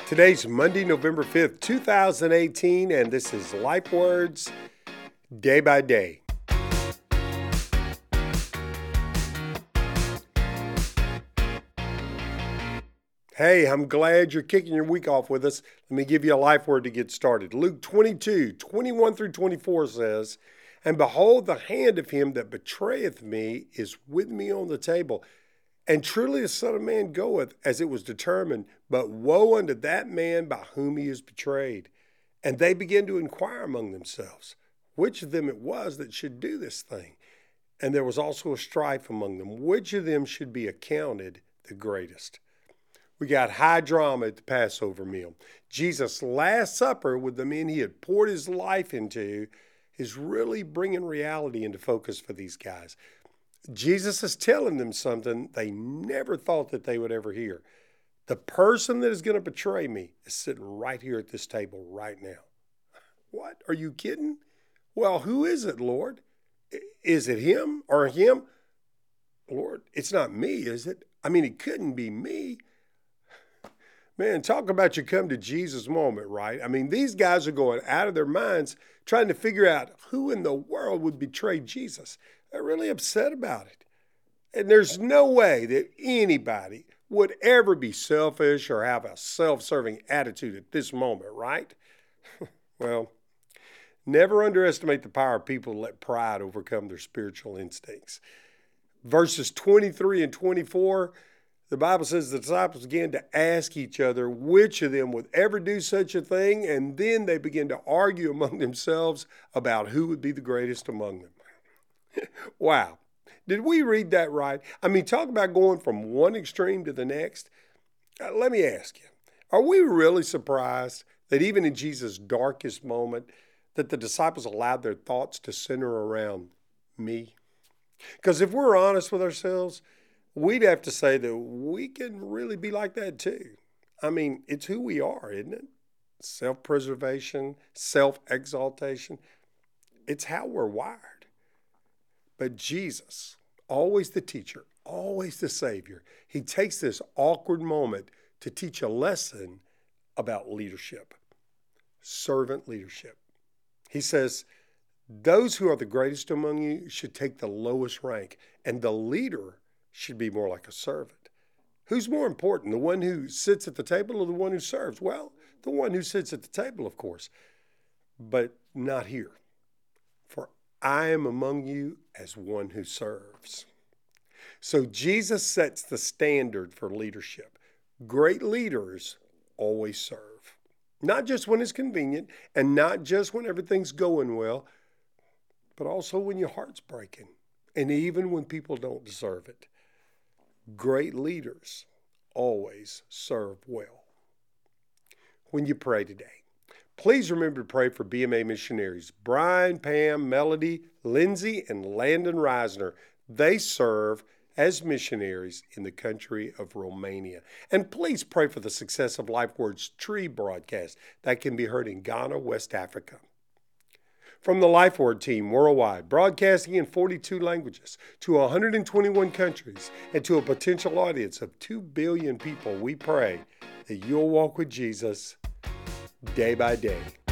Today's Monday, November 5th, 2018, and this is Life Words Day by Day. Hey, I'm glad you're kicking your week off with us. Let me give you a life word to get started. Luke 22:21-24 says, "And behold, the hand of him that betrayeth me is with me on the table. And truly the Son of Man goeth as it was determined, but woe unto that man by whom he is betrayed." And they began to inquire among themselves, which of them it was that should do this thing. And there was also a strife among them, which of them should be accounted the greatest. We got high drama at the Passover meal. Jesus' Last Supper with the men he had poured his life into is really bringing reality into focus for these guys. Jesus is telling them something they never thought that they would ever hear. The person that is going to betray me is sitting right here at this table right now. What? Are you kidding? Well, who is it, Lord? Is it him or him? Lord, it's not me, is it? I mean, it couldn't be me. Man, talk about you come to Jesus moment, right? I mean, these guys are going out of their minds trying to figure out who in the world would betray Jesus. They're really upset about it. And there's no way that anybody would ever be selfish or have a self-serving attitude at this moment, right? Well, never underestimate the power of people to let pride overcome their spiritual instincts. Verses 23 and 24, the Bible says the disciples began to ask each other which of them would ever do such a thing, and then they began to argue among themselves about who would be the greatest among them. Wow. Did we read that right? I mean, talk about going from one extreme to the next. Let me ask you, are we really surprised that even in Jesus' darkest moment, that the disciples allowed their thoughts to center around me? Because if we're honest with ourselves, we'd have to say that we can really be like that too. I mean, it's who we are, isn't it? Self-preservation, self-exaltation. It's how we're wired. But Jesus, always the teacher, always the Savior, he takes this awkward moment to teach a lesson about leadership, servant leadership. He says, those who are the greatest among you should take the lowest rank, and the leader should be more like a servant. Who's more important, the one who sits at the table or the one who serves? Well, the one who sits at the table, of course, but not here. For I am among you as one who serves. So Jesus sets the standard for leadership. Great leaders always serve. Not just when it's convenient and not just when everything's going well, but also when your heart's breaking and even when people don't deserve it. Great leaders always serve well. When you pray today, please remember to pray for BMA missionaries, Brian, Pam, Melody, Lindsay, and Landon Reisner. They serve as missionaries in the country of Romania. And please pray for the success of Life Words Tree broadcast that can be heard in Ghana, West Africa. From the Life Word team worldwide, broadcasting in 42 languages to 121 countries and to a potential audience of 2 billion people, we pray that you'll walk with Jesus day by day.